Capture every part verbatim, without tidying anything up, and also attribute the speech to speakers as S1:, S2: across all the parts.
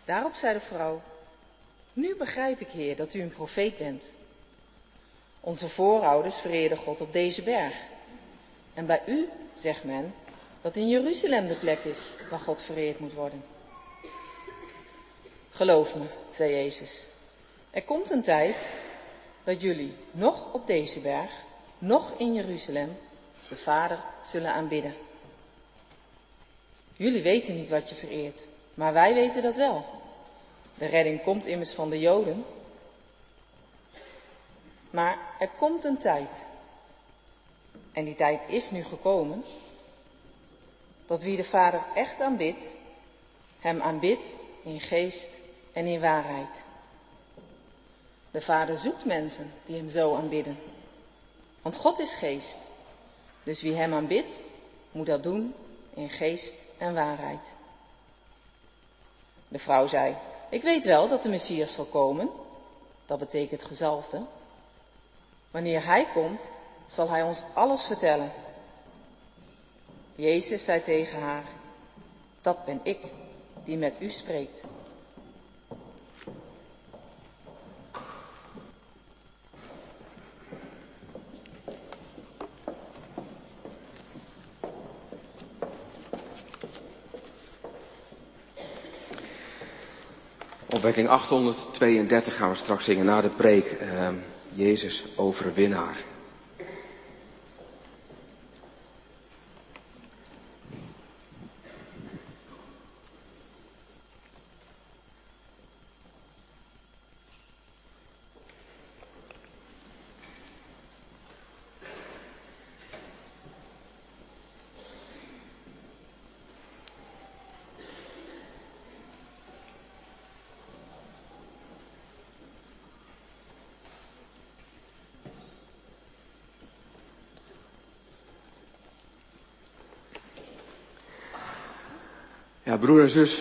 S1: Daarop zei de vrouw: nu begrijp ik, Heer, dat u een profeet bent. Onze voorouders vereerden God op deze berg. En bij u zegt men dat in Jeruzalem de plek is waar God vereerd moet worden. Geloof me, zei Jezus, er komt een tijd dat jullie nog op deze berg, nog in Jeruzalem, de Vader zullen aanbidden. Jullie weten niet wat je vereert, maar wij weten dat wel. De redding komt immers van de Joden. Maar er komt een tijd, en die tijd is nu gekomen, dat wie de Vader echt aanbidt, hem aanbidt in geest en in waarheid. De Vader zoekt mensen die hem zo aanbidden. Want God is geest, dus wie hem aanbidt, moet dat doen in geest en waarheid. De vrouw zei: ik weet wel dat de Messias zal komen, dat betekent gezalfde. Wanneer hij komt, zal hij ons alles vertellen. Jezus zei tegen haar: dat ben ik die met u spreekt.
S2: Opwekking achthonderdtweeëndertig gaan we straks zingen na de preek. Uh, Jezus overwinnaar. Ja, broer en zus.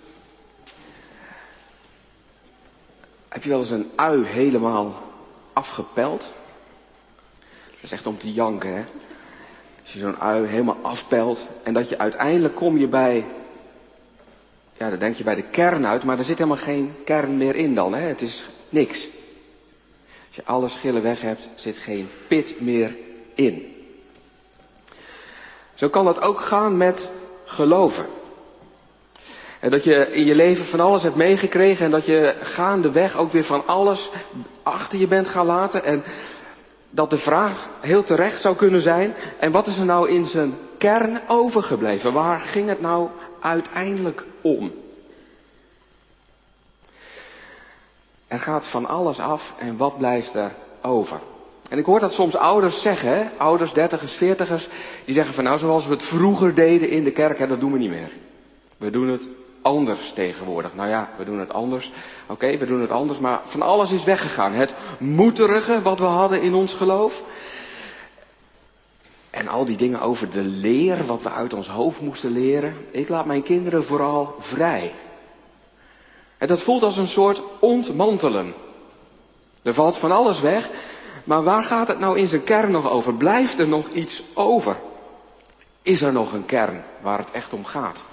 S2: Heb je wel eens een ui helemaal afgepeld? Dat is echt om te janken, hè? Als je zo'n ui helemaal afpelt en dat je uiteindelijk kom je bij, ja, dan denk je bij de kern uit, maar er zit helemaal geen kern meer in dan, hè? Het is niks. Als je alle schillen weg hebt, zit geen pit meer in. Zo kan dat ook gaan met geloven. En dat je in je leven van alles hebt meegekregen en dat je gaandeweg ook weer van alles achter je bent gaan laten. En dat de vraag heel terecht zou kunnen zijn: en wat is er nou in zijn kern overgebleven? Waar ging het nou uiteindelijk om? Er gaat van alles af en wat blijft er over? En ik hoor dat soms ouders zeggen, hè? Ouders, dertigers, veertigers, die zeggen van nou, zoals we het vroeger deden in de kerk, hè, dat doen we niet meer. We doen het anders tegenwoordig. Nou ja, we doen het anders. Oké, okay, we doen het anders, maar van alles is weggegaan. Het moederige wat we hadden in ons geloof. En al die dingen over de leer, wat we uit ons hoofd moesten leren. Ik laat mijn kinderen vooral vrij. En dat voelt als een soort ontmantelen. Er valt van alles weg, maar waar gaat het nou in zijn kern nog over? Blijft er nog iets over? Is er nog een kern waar het echt om gaat?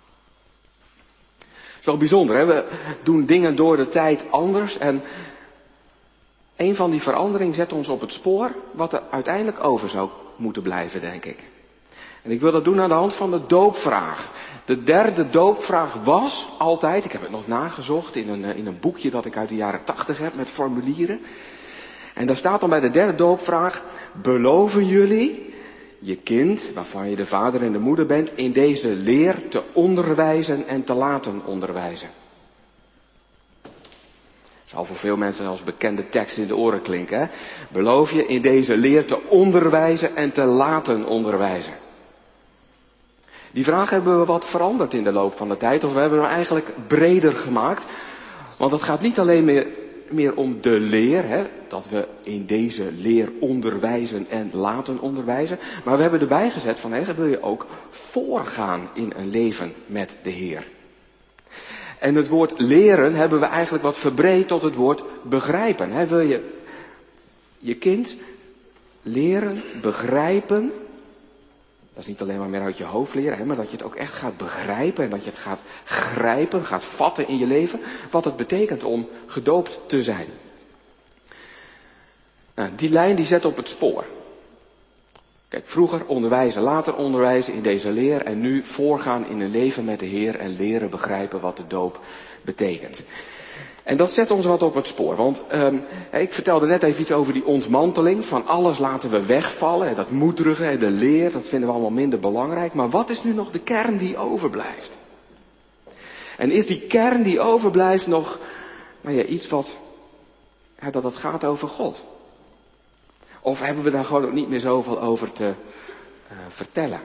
S2: Het is wel bijzonder, hè? We doen dingen door de tijd anders en een van die veranderingen zet ons op het spoor wat er uiteindelijk over zou moeten blijven, denk ik. En ik wil dat doen aan de hand van de doopvraag. De derde doopvraag was altijd, ik heb het nog nagezocht in een, in een boekje dat ik uit de jaren tachtig heb met formulieren. En daar staat dan bij de derde doopvraag: beloven jullie je kind, waarvan je de vader en de moeder bent, in deze leer te onderwijzen en te laten onderwijzen? Zal voor veel mensen als bekende tekst in de oren klinken, hè? Beloof je in deze leer te onderwijzen en te laten onderwijzen? Die vraag hebben we wat veranderd in de loop van de tijd, of we hebben hem eigenlijk breder gemaakt. Want het gaat niet alleen meer, meer om de leer, hè, dat we in deze leer onderwijzen en laten onderwijzen. Maar we hebben erbij gezet van, hè, wil je ook voorgaan in een leven met de Heer. En het woord leren hebben we eigenlijk wat verbreed tot het woord begrijpen. Hè. Wil je je kind leren begrijpen Dat is niet alleen maar meer uit je hoofd leren, hè, maar dat je het ook echt gaat begrijpen en dat je het gaat grijpen, gaat vatten in je leven, wat het betekent om gedoopt te zijn. Nou, die lijn die zet op het spoor. Kijk, vroeger onderwijzen, later onderwijzen in deze leer en nu voorgaan in een leven met de Heer en leren begrijpen wat de doop betekent. En dat zet ons wat op het spoor, want um, ik vertelde net even iets over die ontmanteling, van alles laten we wegvallen, dat moederige en de leer, dat vinden we allemaal minder belangrijk, maar wat is nu nog de kern die overblijft? En is die kern die overblijft nog, nou ja, iets wat, ja, dat het gaat over God? Of hebben we daar gewoon ook niet meer zoveel over te uh, vertellen?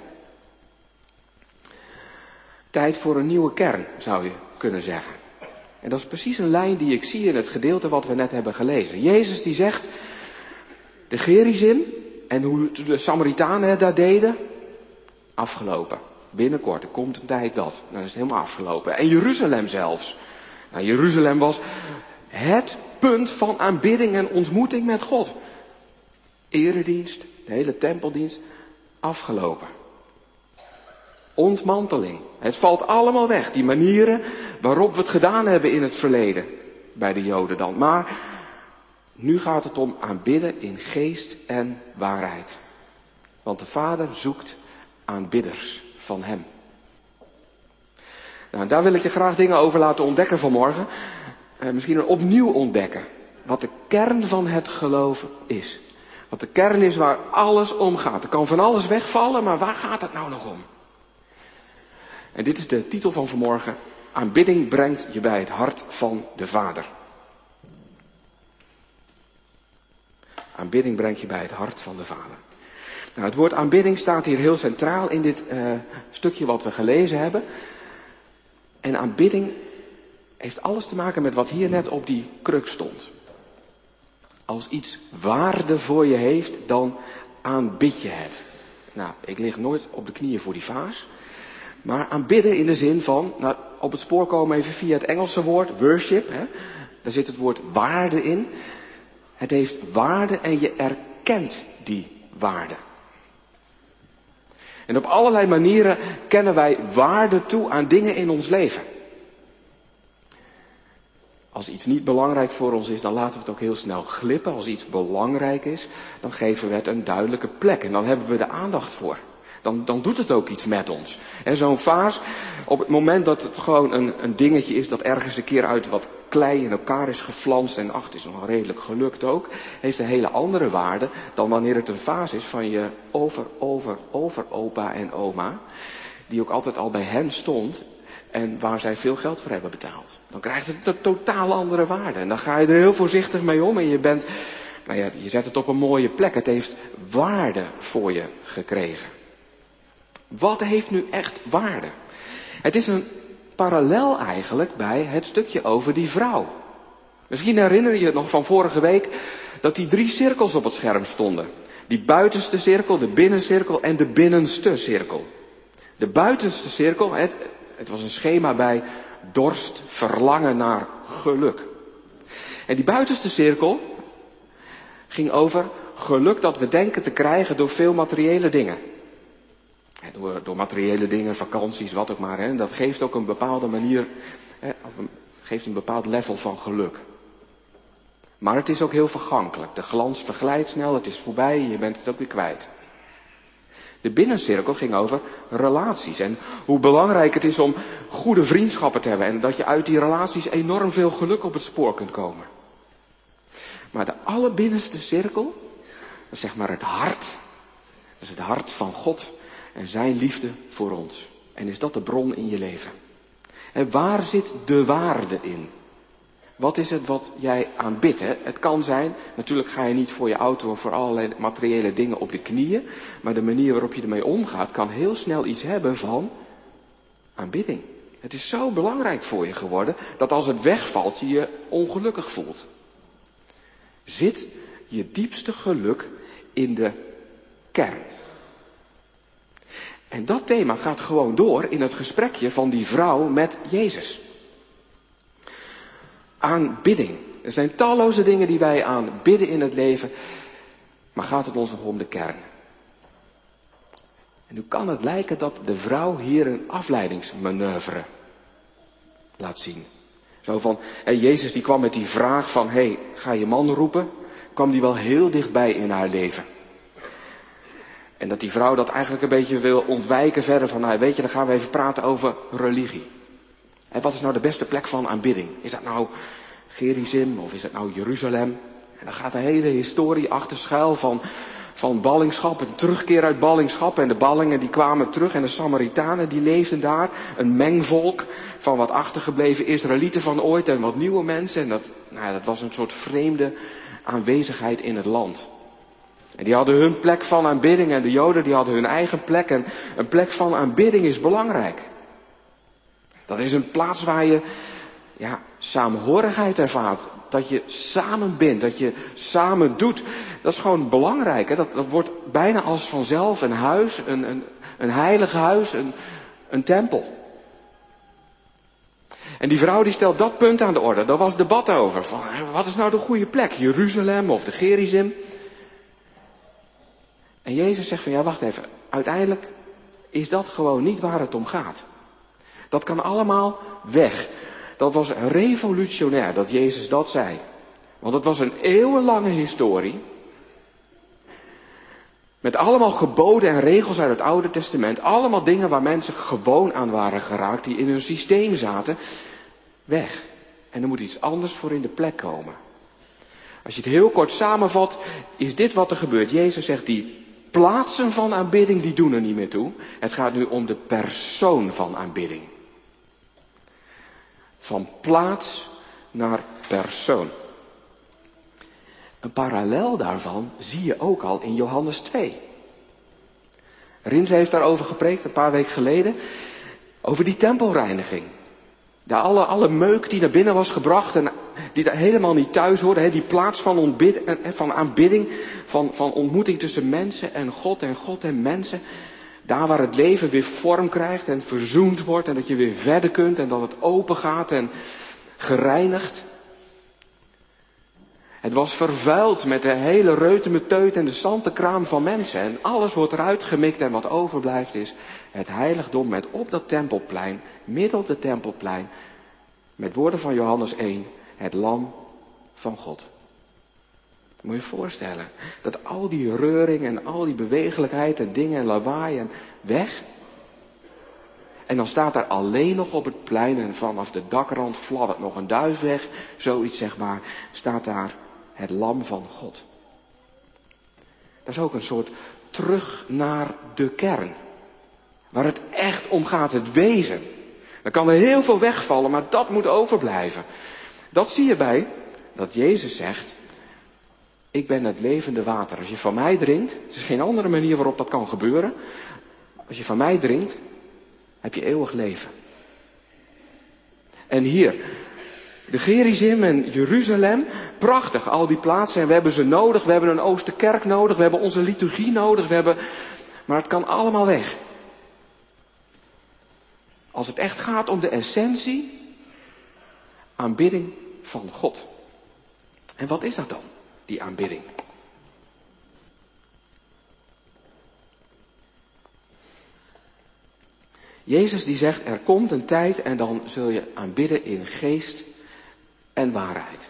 S2: Tijd voor een nieuwe kern, zou je kunnen zeggen. En dat is precies een lijn die ik zie in het gedeelte wat we net hebben gelezen. Jezus die zegt, de Gerizim en hoe de Samaritanen het daar deden, afgelopen. Binnenkort, er komt een tijd dat. Dan is het helemaal afgelopen. En Jeruzalem zelfs. Nou, Jeruzalem was het punt van aanbidding en ontmoeting met God. Eredienst, de hele tempeldienst, afgelopen. Ontmanteling. Het valt allemaal weg. Die manieren waarop we het gedaan hebben in het verleden. Bij de Joden dan. Maar nu gaat het om aanbidden in geest en waarheid. Want de Vader zoekt aanbidders van hem. Nou, daar wil ik je graag dingen over laten ontdekken vanmorgen. Eh, misschien opnieuw ontdekken. Wat de kern van het geloof is. Wat de kern is waar alles om gaat. Er kan van alles wegvallen, maar waar gaat het nou nog om? En dit is de titel van vanmorgen. Aanbidding brengt je bij het hart van de Vader. Aanbidding brengt je bij het hart van de Vader. Nou, het woord aanbidding staat hier heel centraal in dit uh, stukje wat we gelezen hebben. En aanbidding heeft alles te maken met wat hier net op die kruk stond. Als iets waarde voor je heeft, dan aanbid je het. Nou, ik lig nooit op de knieën voor die vaas. Maar aanbidden in de zin van, nou, op het spoor komen even via het Engelse woord, worship. Hè, daar zit het woord waarde in. Het heeft waarde en je erkent die waarde. En op allerlei manieren kennen wij waarde toe aan dingen in ons leven. Als iets niet belangrijk voor ons is, dan laten we het ook heel snel glippen. Als iets belangrijk is, dan geven we het een duidelijke plek. En dan hebben we de aandacht voor. Dan, dan doet het ook iets met ons. En zo'n vaas, op het moment dat het gewoon een, een dingetje is dat ergens een keer uit wat klei in elkaar is geflanst en ach, het is nog redelijk gelukt ook, heeft een hele andere waarde dan wanneer het een vaas is van je over, over, over opa en oma, die ook altijd al bij hen stond en waar zij veel geld voor hebben betaald. Dan krijgt het een totaal andere waarde en dan ga je er heel voorzichtig mee om en je bent, nou ja, je zet het op een mooie plek. Het heeft waarde voor je gekregen. Wat heeft nu echt waarde? Het is een parallel eigenlijk bij het stukje over die vrouw. Misschien herinner je je nog van vorige week dat die drie cirkels op het scherm stonden. Die buitenste cirkel, de binnencirkel en de binnenste cirkel. De buitenste cirkel, het, het was een schema bij dorst, verlangen naar geluk. En die buitenste cirkel ging over geluk dat we denken te krijgen door veel materiële dingen. Door, door materiële dingen, vakanties, wat ook maar. Hè. Dat geeft ook een bepaalde manier, hè, geeft een bepaald level van geluk. Maar het is ook heel vergankelijk. De glans verglijdt snel, het is voorbij en je bent het ook weer kwijt. De binnencirkel ging over relaties en hoe belangrijk het is om goede vriendschappen te hebben. En dat je uit die relaties enorm veel geluk op het spoor kunt komen. Maar de allerbinnenste cirkel, dat is zeg maar het hart. Dat is het hart van God. En zijn liefde voor ons. En is dat de bron in je leven? En waar zit de waarde in? Wat is het wat jij aanbidt? Hè? Het kan zijn, natuurlijk ga je niet voor je auto of voor allerlei materiële dingen op de knieën. Maar de manier waarop je ermee omgaat kan heel snel iets hebben van aanbidding. Het is zo belangrijk voor je geworden dat als het wegvalt je je ongelukkig voelt. Zit je diepste geluk in de kern? En dat thema gaat gewoon door in het gesprekje van die vrouw met Jezus. Aanbidding. Er zijn talloze dingen die wij aanbidden in het leven. Maar gaat het ons nog om de kern? En nu kan het lijken dat de vrouw hier een afleidingsmanoeuvre laat zien. Zo van, hey, Jezus die kwam met die vraag van, hey, ga je man roepen? Kwam die wel heel dichtbij in haar leven. En dat die vrouw dat eigenlijk een beetje wil ontwijken verder van, nou weet je, dan gaan we even praten over religie. En wat is nou de beste plek van aanbidding? Is dat nou Gerizim of is dat nou Jeruzalem? En dan gaat een hele historie achter schuil van, van ballingschap, een terugkeer uit ballingschap. En de ballingen die kwamen terug en de Samaritanen die leefden daar. Een mengvolk van wat achtergebleven Israëlieten van ooit en wat nieuwe mensen. En dat, nou, dat was een soort vreemde aanwezigheid in het land. En die hadden hun plek van aanbidding en de Joden die hadden hun eigen plek. En een plek van aanbidding is belangrijk. Dat is een plaats waar je ja, saamhorigheid ervaart. Dat je samen bent, dat je samen doet. Dat is gewoon belangrijk. Hè? Dat, dat wordt bijna als vanzelf een huis, een, een, een heilig huis, een, een tempel. En die vrouw die stelt dat punt aan de orde. Daar was debat over. Van, wat is nou de goede plek? Jeruzalem of de Gerizim? En Jezus zegt van ja, wacht even. Uiteindelijk is dat gewoon niet waar het om gaat. Dat kan allemaal weg. Dat was revolutionair dat Jezus dat zei. Want het was een eeuwenlange historie. Met allemaal geboden en regels uit het Oude Testament. Allemaal dingen waar mensen gewoon aan waren geraakt. Die in hun systeem zaten. Weg. En er moet iets anders voor in de plek komen. Als je het heel kort samenvat, is dit wat er gebeurt. Jezus zegt die plaatsen van aanbidding die doen er niet meer toe. Het gaat nu om de persoon van aanbidding. Van plaats naar persoon. Een parallel daarvan zie je ook al in Johannes twee. Rins heeft daarover gepreekt een paar weken geleden. Over die tempelreiniging. De alle, alle meuk die naar binnen was gebracht en die daar helemaal niet thuis hoorde. Hè, die plaats van, ontbid, van aanbidding, van, van ontmoeting tussen mensen en God en God en mensen. Daar waar het leven weer vorm krijgt en verzoend wordt en dat je weer verder kunt en dat het open gaat en gereinigd. Het was vervuild met de hele reutemeteut en de zantenkraam van mensen. En alles wordt eruit gemikt en wat overblijft is het heiligdom met op dat tempelplein, midden op het tempelplein, met woorden van Johannes één, het lam van God. Moet je je voorstellen, dat al die reuring en al die bewegelijkheid en dingen en lawaai en weg. En dan staat daar alleen nog op het plein en vanaf de dakrand fladdert nog een duif weg, zoiets zeg maar, staat daar het lam van God. Dat is ook een soort terug naar de kern. Waar het echt om gaat, het wezen. Dan kan er heel veel wegvallen, maar dat moet overblijven. Dat zie je bij dat Jezus zegt, ik ben het levende water. Als je van mij drinkt, er is geen andere manier waarop dat kan gebeuren. Als je van mij drinkt, heb je eeuwig leven. En hier, de Gerizim en Jeruzalem, prachtig, al die plaatsen. En we hebben ze nodig, we hebben een Oosterkerk nodig, we hebben onze liturgie nodig. We hebben... Maar het kan allemaal weg. Als het echt gaat om de essentie, aanbidding van God. En wat is dat dan, die aanbidding? Jezus die zegt, er komt een tijd en dan zul je aanbidden in geest en waarheid.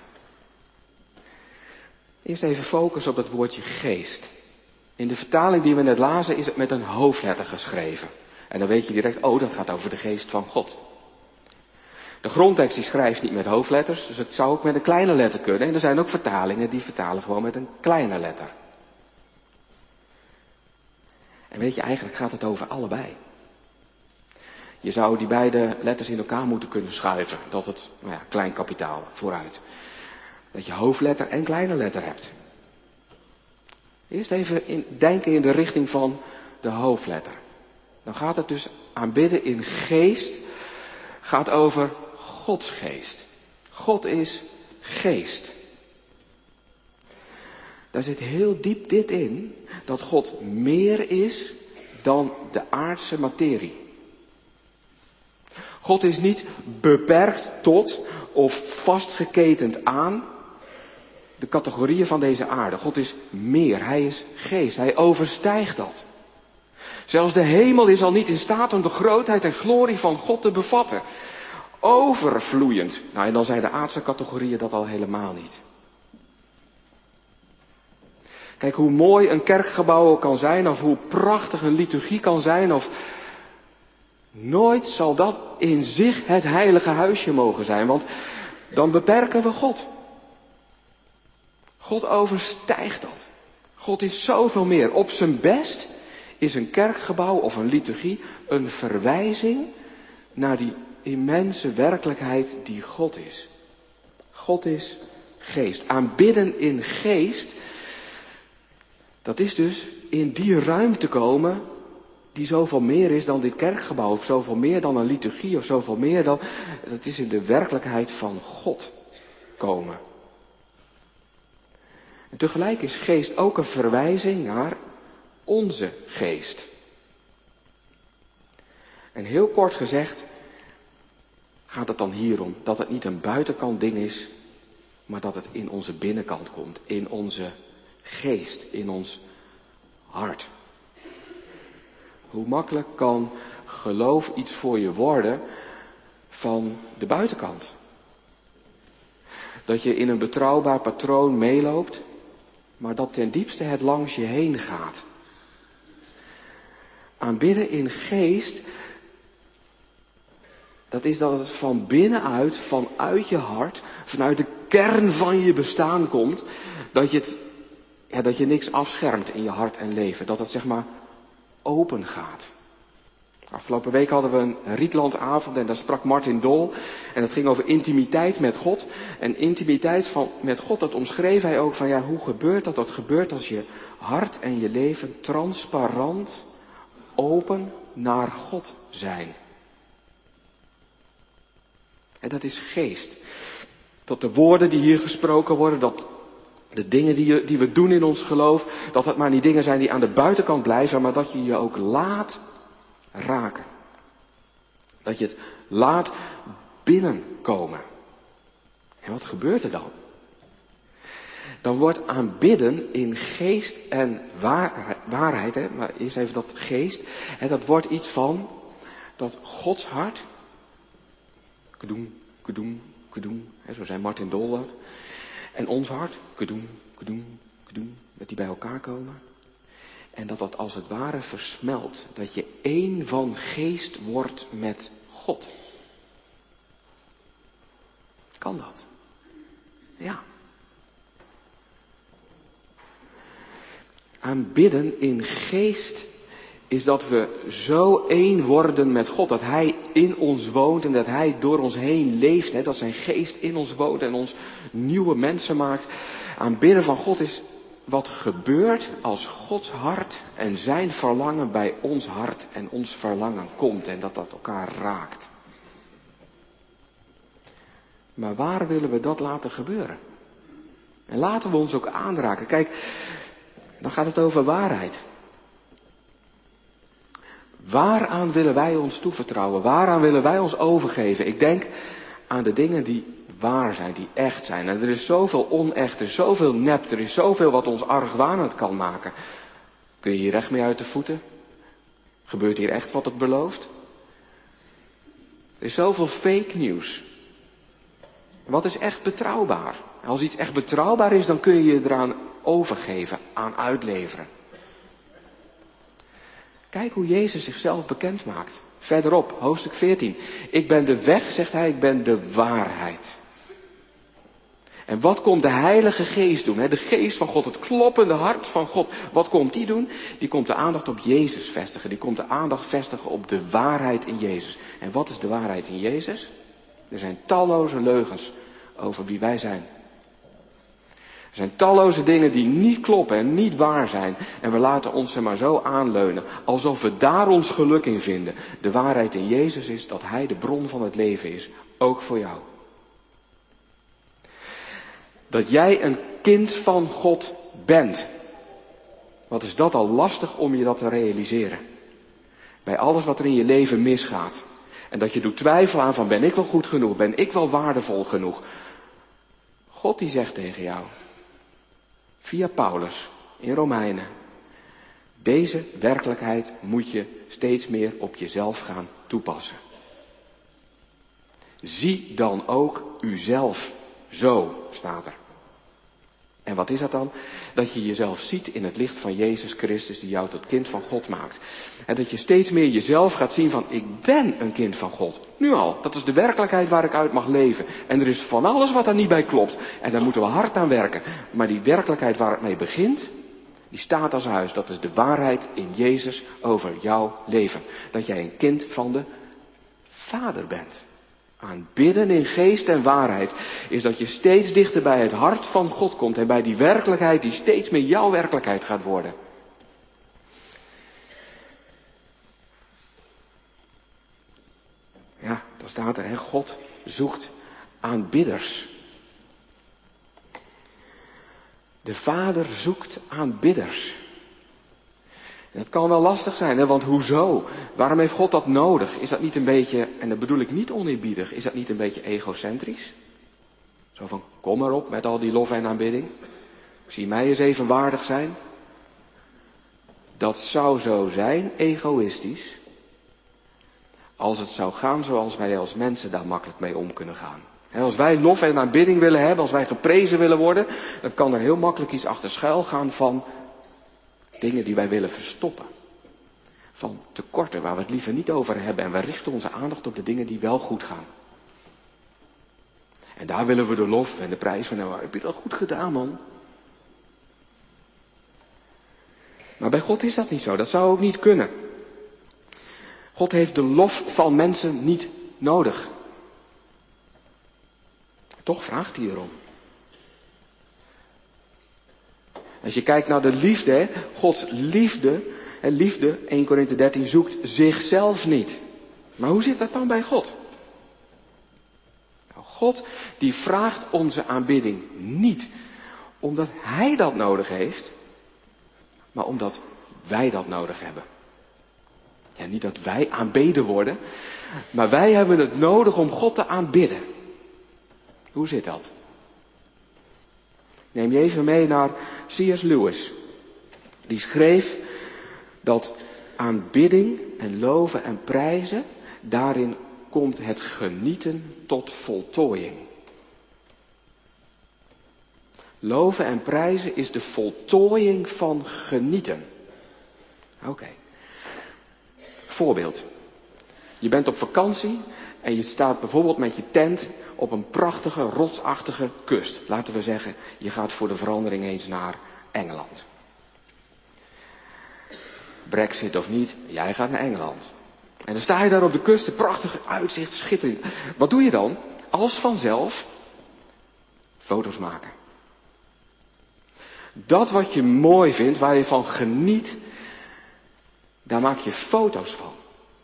S2: Eerst even focus op het woordje geest. In de vertaling die we net lazen is het met een hoofdletter geschreven. En dan weet je direct, oh, dat gaat over de geest van God. De grondtekst die schrijft niet met hoofdletters, dus het zou ook met een kleine letter kunnen. En er zijn ook vertalingen die vertalen gewoon met een kleine letter. En weet je, eigenlijk gaat het over allebei. Je zou die beide letters in elkaar moeten kunnen schuiven. Dat het, nou ja, klein kapitaal vooruit. Dat je hoofdletter en kleine letter hebt. Eerst even in, denken in de richting van de hoofdletter. Dan gaat het dus aanbidden in geest. Gaat over Gods geest. God is geest. Daar zit heel diep dit in. Dat God meer is dan de aardse materie. God is niet beperkt tot of vastgeketend aan de categorieën van deze aarde. God is meer. Hij is geest. Hij overstijgt dat. Zelfs de hemel is al niet in staat om de grootheid en glorie van God te bevatten. Overvloeiend. Nou, en dan zijn de aardse categorieën dat al helemaal niet. Kijk, hoe mooi een kerkgebouw kan zijn, of hoe prachtig een liturgie kan zijn, of nooit zal dat in zich het heilige huisje mogen zijn, want dan beperken we God. God overstijgt dat. God is zoveel meer. Op zijn best is een kerkgebouw of een liturgie een verwijzing naar die immense werkelijkheid die God is. God is geest. Aanbidden in geest, dat is dus in die ruimte komen die zoveel meer is dan dit kerkgebouw, of zoveel meer dan een liturgie, of zoveel meer dan, dat is in de werkelijkheid van God komen. En tegelijk is geest ook een verwijzing naar onze geest. En heel kort gezegd gaat het dan hierom dat het niet een buitenkant ding is, maar dat het in onze binnenkant komt, in onze geest, in ons hart. Hoe makkelijk kan geloof iets voor je worden van de buitenkant? Dat je in een betrouwbaar patroon meeloopt, maar dat ten diepste het langs je heen gaat. Aanbidden in geest, dat is dat het van binnenuit, vanuit je hart, vanuit de kern van je bestaan komt, dat je, het, ja, dat je niks afschermt in je hart en leven. Dat het zeg maar open gaat. Afgelopen week hadden we een Rietlandavond en daar sprak Martin Dol. En dat ging over intimiteit met God. En intimiteit van, met God, dat omschreef hij ook van ja, hoe gebeurt dat? Dat gebeurt als je hart en je leven transparant, open naar God zijn. En dat is geest. Dat de woorden die hier gesproken worden, dat de dingen die, die we doen in ons geloof, dat het maar niet dingen zijn die aan de buitenkant blijven, maar dat je je ook laat raken. Dat je het laat binnenkomen. En wat gebeurt er dan? Dan wordt aanbidden in geest en waar, waarheid, hè, maar eerst even dat geest, hè, dat wordt iets van dat Gods hart, kedoem, kedoem, kedoem, hè, zo zei Martin Dol dat, en ons hart, kedoem, kedoem, kedoem, dat die bij elkaar komen. En dat dat als het ware versmelt. Dat je één van geest wordt met God. Kan dat? Ja. Aanbidden in geest is dat we zo één worden met God. Dat Hij in ons woont en dat Hij door ons heen leeft. Hè, dat zijn geest in ons woont en ons nieuwe mensen maakt. Aanbidden van God is wat gebeurt als Gods hart en zijn verlangen bij ons hart en ons verlangen komt en dat dat elkaar raakt. Maar waar willen we dat laten gebeuren? En laten we ons ook aanraken. Kijk, dan gaat het over waarheid. Waaraan willen wij ons toevertrouwen? Waaraan willen wij ons overgeven? Ik denk aan de dingen die waar zijn, die echt zijn. En er is zoveel onecht, er is zoveel nep, er is zoveel wat ons argwanend kan maken. Kun je hier echt mee uit de voeten? Gebeurt hier echt wat het belooft? Er is zoveel fake nieuws. Wat is echt betrouwbaar? Als iets echt betrouwbaar is, dan kun je je eraan overgeven, aan uitleveren. Kijk hoe Jezus zichzelf bekend maakt. Verderop, hoofdstuk veertien. Ik ben de weg, zegt hij, ik ben de waarheid. En wat komt de Heilige Geest doen? De geest van God, het kloppende hart van God. Wat komt die doen? Die komt de aandacht op Jezus vestigen. Die komt de aandacht vestigen op de waarheid in Jezus. En wat is de waarheid in Jezus? Er zijn talloze leugens over wie wij zijn. Er zijn talloze dingen die niet kloppen en niet waar zijn. En we laten ons er maar zo aanleunen. Alsof we daar ons geluk in vinden. De waarheid in Jezus is dat Hij de bron van het leven is. Ook voor jou. Dat jij een kind van God bent. Wat is dat al lastig om je dat te realiseren. Bij alles wat er in je leven misgaat. En dat je doet twijfelen aan van ben ik wel goed genoeg? Ben ik wel waardevol genoeg? God die zegt tegen jou. Via Paulus in Romeinen. Deze werkelijkheid moet je steeds meer op jezelf gaan toepassen. Zie dan ook uzelf zo, staat er. En wat is dat dan? Dat je jezelf ziet in het licht van Jezus Christus die jou tot kind van God maakt. En dat je steeds meer jezelf gaat zien van ik ben een kind van God. Nu al, dat is de werkelijkheid waar ik uit mag leven. En er is van alles wat daar niet bij klopt. En daar moeten we hard aan werken. Maar die werkelijkheid waar het mee begint, die staat als huis. Dat is de waarheid in Jezus over jouw leven. Dat jij een kind van de Vader bent. Aanbidden in geest en waarheid is dat je steeds dichter bij het hart van God komt en bij die werkelijkheid die steeds meer jouw werkelijkheid gaat worden. Ja, dan staat er, hè, God zoekt aanbidders. De Vader zoekt aanbidders. Dat kan wel lastig zijn, hè? Want hoezo? Waarom heeft God dat nodig? Is dat niet een beetje, en dat bedoel ik niet oneerbiedig, is dat niet een beetje egocentrisch? Zo van, kom maar op met al die lof en aanbidding. Zie mij eens even waardig zijn. Dat zou zo zijn, egoïstisch, als het zou gaan zoals wij als mensen daar makkelijk mee om kunnen gaan. Als wij lof en aanbidding willen hebben, als wij geprezen willen worden, dan kan er heel makkelijk iets achter schuil gaan van dingen die wij willen verstoppen. Van tekorten waar we het liever niet over hebben. En we richten onze aandacht op de dingen die wel goed gaan. En daar willen we de lof en de prijs van. Nou, heb je dat goed gedaan, man? Maar bij God is dat niet zo. Dat zou ook niet kunnen. God heeft de lof van mensen niet nodig. Toch vraagt hij erom. Als je kijkt naar de liefde, hè, Gods liefde, hè, liefde, eerste Korinthe dertien, zoekt zichzelf niet. Maar hoe zit dat dan bij God? Nou, God die vraagt onze aanbidding niet omdat Hij dat nodig heeft, maar omdat wij dat nodig hebben. Ja, niet dat wij aanbeden worden, maar wij hebben het nodig om God te aanbidden. Hoe zit dat? Neem je even mee naar C S Lewis. Die schreef dat aanbidding en loven en prijzen, daarin komt het genieten tot voltooiing. Loven en prijzen is de voltooiing van genieten. Oké. Okay. Voorbeeld. Je bent op vakantie en je staat bijvoorbeeld met je tent op een prachtige, rotsachtige kust. Laten we zeggen, je gaat voor de verandering eens naar Engeland. Brexit of niet, jij gaat naar Engeland. En dan sta je daar op de kust, een prachtige uitzicht, schitterend. Wat doe je dan? Als vanzelf foto's maken. Dat wat je mooi vindt, waar je van geniet, daar maak je foto's van.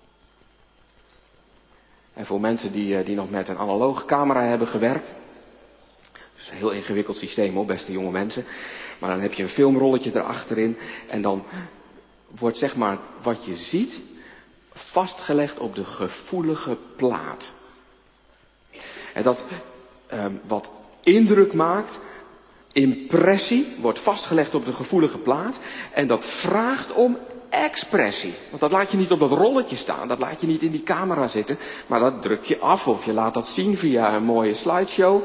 S2: En voor mensen die, die nog met een analoge camera hebben gewerkt. Dat is een heel ingewikkeld systeem hoor, beste jonge mensen. Maar dan heb je een filmrolletje erachterin. En dan wordt zeg maar wat je ziet vastgelegd op de gevoelige plaat. En dat eh, wat indruk maakt, impressie, wordt vastgelegd op de gevoelige plaat. En dat vraagt om expressie. Want dat laat je niet op dat rolletje staan. Dat laat je niet in die camera zitten. Maar dat druk je af of je laat dat zien via een mooie slideshow.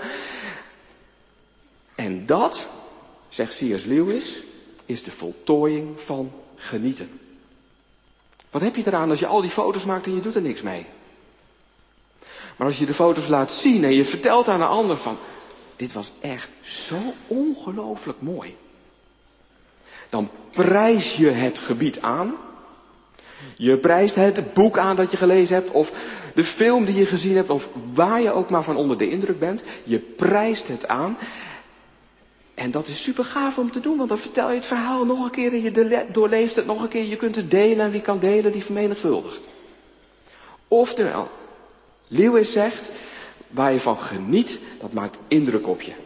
S2: En dat, zegt C S Lewis, is de voltooiing van genieten. Wat heb je eraan als je al die foto's maakt en je doet er niks mee? Maar als je de foto's laat zien en je vertelt aan een ander van, dit was echt zo ongelooflijk mooi. Dan prijs je het gebied aan. Je prijst het boek aan dat je gelezen hebt. Of de film die je gezien hebt. Of waar je ook maar van onder de indruk bent. Je prijst het aan. En dat is super gaaf om te doen. Want dan vertel je het verhaal nog een keer. En je doorleeft het nog een keer. Je kunt het delen. En wie kan delen, die vermenigvuldigt. Oftewel, Lewis zegt, waar je van geniet, dat maakt indruk op je.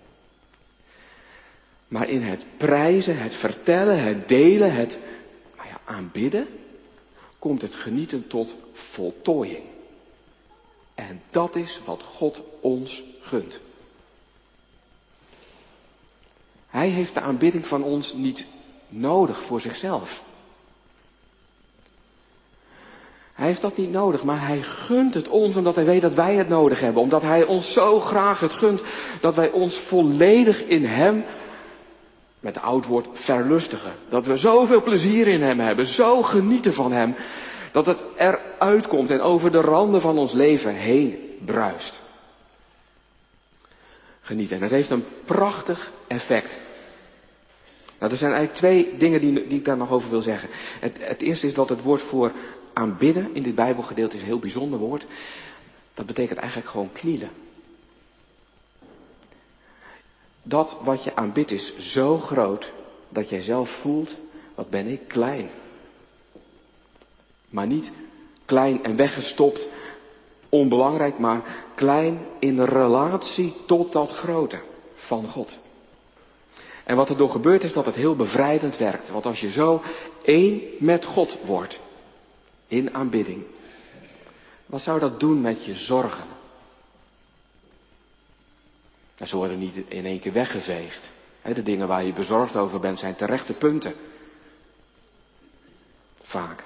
S2: Maar in het prijzen, het vertellen, het delen, het nou ja, aanbidden, komt het genieten tot voltooiing. En dat is wat God ons gunt. Hij heeft de aanbidding van ons niet nodig voor zichzelf. Hij heeft dat niet nodig, maar hij gunt het ons omdat hij weet dat wij het nodig hebben. Omdat hij ons zo graag het gunt dat wij ons volledig in hem, met het oud woord, verlustigen. Dat we zoveel plezier in hem hebben, zo genieten van hem, dat het eruit komt en over de randen van ons leven heen bruist. Genieten. En dat heeft een prachtig effect. Nou, er zijn eigenlijk twee dingen die, die ik daar nog over wil zeggen. Het, het eerste is dat het woord voor aanbidden in dit Bijbelgedeelte is een heel bijzonder woord. Dat betekent eigenlijk gewoon knielen. Dat wat je aanbidt is zo groot dat jij zelf voelt, wat ben ik klein. Maar niet klein en weggestopt, onbelangrijk, maar klein in relatie tot dat grote van God. En wat er door gebeurt is dat het heel bevrijdend werkt. Want als je zo één met God wordt, in aanbidding, wat zou dat doen met je zorgen? Nou, ze worden niet in één keer weggeveegd. De dingen waar je bezorgd over bent zijn terechte punten. Vaak.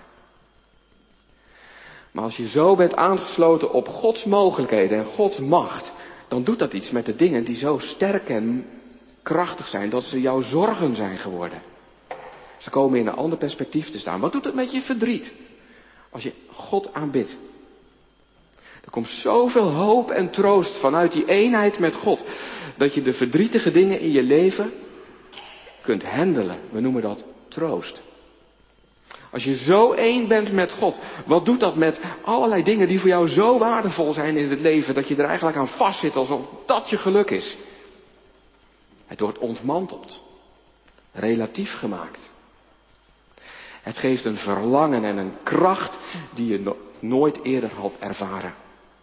S2: Maar als je zo bent aangesloten op Gods mogelijkheden en Gods macht, dan doet dat iets met de dingen die zo sterk en krachtig zijn, dat ze jouw zorgen zijn geworden. Ze komen in een ander perspectief te staan. Wat doet het met je verdriet? Als je God aanbidt. Er komt zoveel hoop en troost vanuit die eenheid met God, dat je de verdrietige dingen in je leven kunt handelen. We noemen dat troost. Als je zo één bent met God, wat doet dat met allerlei dingen die voor jou zo waardevol zijn in het leven, dat je er eigenlijk aan vastzit alsof dat je geluk is? Het wordt ontmanteld, relatief gemaakt. Het geeft een verlangen en een kracht die je no- nooit eerder had ervaren.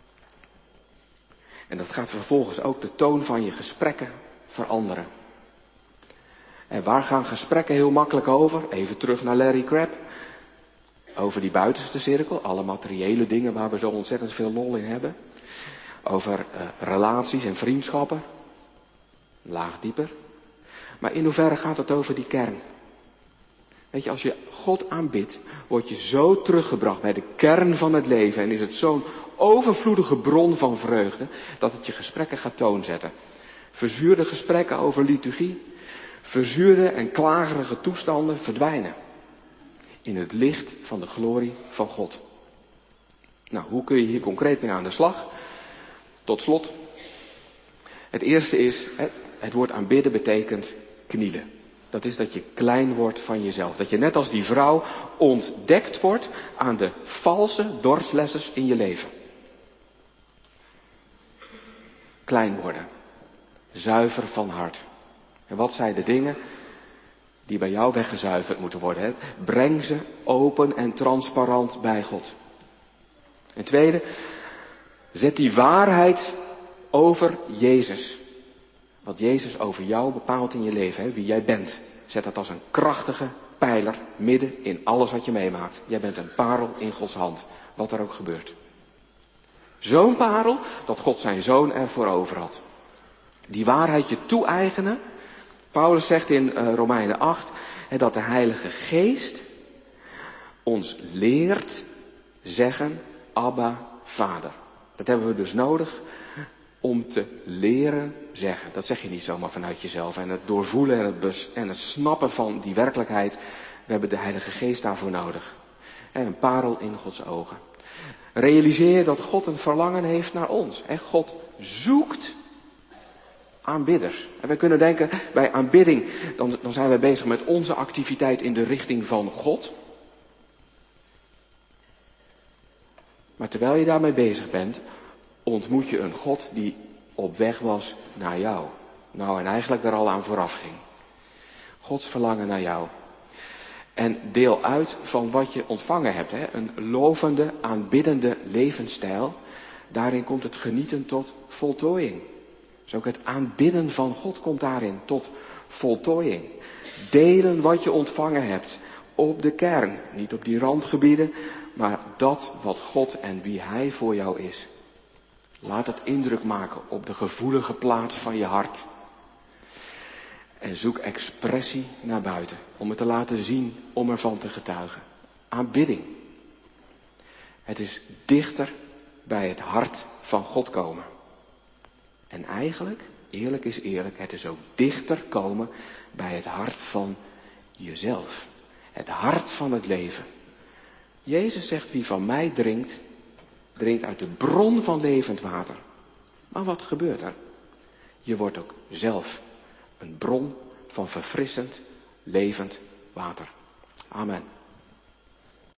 S2: En dat gaat vervolgens ook de toon van je gesprekken veranderen. En waar gaan gesprekken heel makkelijk over? Even terug naar Larry Crabb. Over die buitenste cirkel, alle materiële dingen waar we zo ontzettend veel lol in hebben. Over uh, relaties en vriendschappen. Laag dieper. Maar in hoeverre gaat het over die kern? Weet je, als je God aanbidt, word je zo teruggebracht bij de kern van het leven. En is het zo'n overvloedige bron van vreugde, dat het je gesprekken gaat toonzetten. Verzuurde gesprekken over liturgie, verzuurde en klagerige toestanden verdwijnen. In het licht van de glorie van God. Nou, hoe kun je hier concreet mee aan de slag? Tot slot. Het eerste is, het woord aanbidden betekent knielen. Dat is dat je klein wordt van jezelf. Dat je net als die vrouw ontdekt wordt aan de valse dorslessers in je leven. Klein worden. Zuiver van hart. En wat zijn de dingen die bij jou weggezuiverd moeten worden? Hè? Breng ze open en transparant bij God. En tweede, zet die waarheid over Jezus. Wat Jezus over jou bepaalt in je leven, hè? Wie jij bent. Zet dat als een krachtige pijler midden in alles wat je meemaakt. Jij bent een parel in Gods hand, wat er ook gebeurt. Zo'n parel dat God zijn zoon ervoor over had. Die waarheid je toe-eigenen. Paulus zegt in uh, Romeinen acht hè, dat de Heilige Geest ons leert zeggen, Abba, Vader. Dat hebben we dus nodig om te leren zeggen. Dat zeg je niet zomaar vanuit jezelf. En het doorvoelen en het, bes- en het snappen van die werkelijkheid, we hebben de Heilige Geest daarvoor nodig. En een parel in Gods ogen. Realiseer dat God een verlangen heeft naar ons. En God zoekt aanbidders. En wij kunnen denken, bij aanbidding, dan, dan zijn wij bezig met onze activiteit in de richting van God. Maar terwijl je daarmee bezig bent, ontmoet je een God die op weg was naar jou. Nou, en eigenlijk er al aan vooraf ging. Gods verlangen naar jou. En deel uit van wat je ontvangen hebt. Hè? Een lovende, aanbiddende levensstijl. Daarin komt het genieten tot voltooiing. Dus ook het aanbidden van God komt daarin tot voltooiing. Delen wat je ontvangen hebt op de kern. Niet op die randgebieden, maar dat wat God en wie Hij voor jou is. Laat het indruk maken op de gevoelige plaat van je hart. En zoek expressie naar buiten. Om het te laten zien, om ervan te getuigen. Aanbidding. Het is dichter bij het hart van God komen. En eigenlijk, eerlijk is eerlijk, het is ook dichter komen bij het hart van jezelf. Het hart van het leven. Jezus zegt, wie van mij drinkt, drinkt uit de bron van levend water. Maar wat gebeurt er? Je wordt ook zelf een bron van verfrissend, levend water. Amen.